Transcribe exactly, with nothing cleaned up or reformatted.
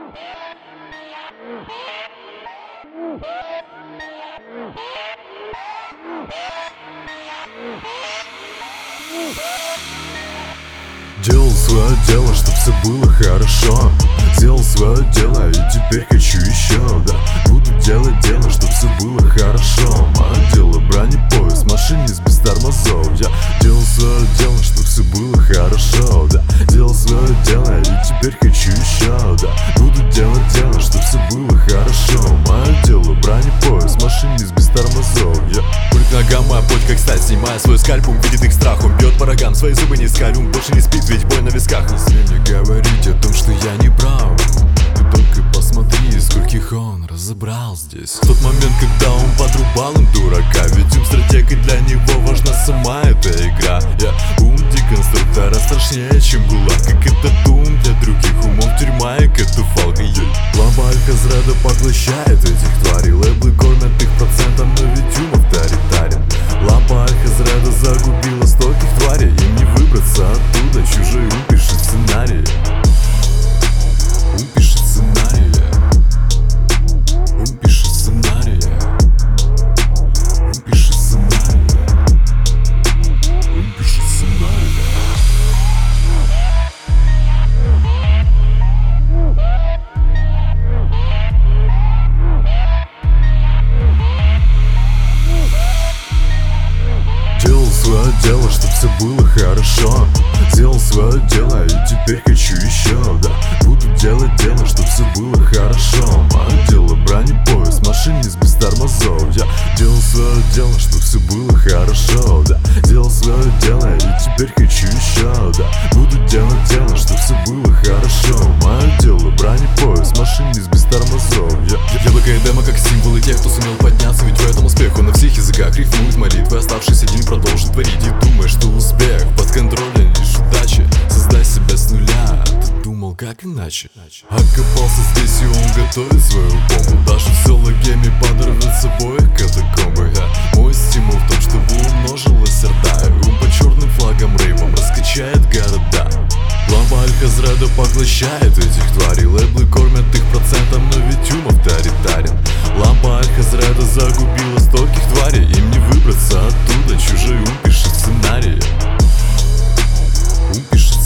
Делал свое дело, чтоб все было хорошо. Делал свое дело и теперь хочу еще, да. Буду делать дело, чтоб все было хорошо. Мое дело бронепоезд, машине без тормозов. Я делал свое дело, чтоб все было хорошо, да. Делал свое дело и теперь хочу еще, да. Буду делать дело, чтоб все было хорошо. Мое дело бронепоезд, машине без тормозов. Я пуль к ногам, моя путь как стать. Снимая свой скальпум, видит их страх. Он бьет по рогам, свои зубы не скалю. Больше не спит, ведь бой на висках. Не смей мне говорить о том, что я не прав. Ты только посмотри, скольких он разобрал здесь. В тот момент, когда он подрубал им дурака, ведь ум стратег, и для него важна сама эта игра. Я ум деконструктора страшнее, чем гулаг. Как этот ум для других умов тюрьма и катафалка. Лампа Аль-Хазреда поглощает этих тварей. Лейблы кормят их процентом, но ведь ум авторитарен. Лампа Аль-Хазреда загубила стольких тварей. Им не выбраться оттуда, чужой ум пишет сценарий. Ум пишет сценарий. Ум пишет сценарий. Ум пишет сценарий. Ум пишет сценарий. Делал свое дело, чтоб все было хорошо. Делал свое дело и теперь хочу еще, да. Буду делать дело, чтоб все было хорошо. Мое дело бронепоезд, машине без тормозов. Я делал свое дело, чтоб все было хорошо, да. Делал свое дело и теперь хочу еще, да. Буду делать дело, чтоб все было хорошо. Мое дело бронепоезд, машине без тормозов. Я Яблоко и демо как символы тех, кто сумел подняться. Ведь в этом успеху на всех языках рифмуют молитвы. Оставшийся день продолжит творить. И думаешь, что успех под контролем лишь удачи. Создай себя с нуля, ты думал как иначе. Окопался здесь и он готовит свою бомбу. Даже в село-геме подорвет с обоих катакомбы. А мой стимул в том, чтобы умножилась орда. И ум по черным флагам рейвом раскачает города. Лампа Аль-Хазреда поглощает этих тварей. Лейблы кормят их процентом, но ведь ум авторитарен. Лампа Аль-Хазреда загубила стольких тварей. Им не выбраться оттуда, чужой ум пишет сценарий. Ум пишет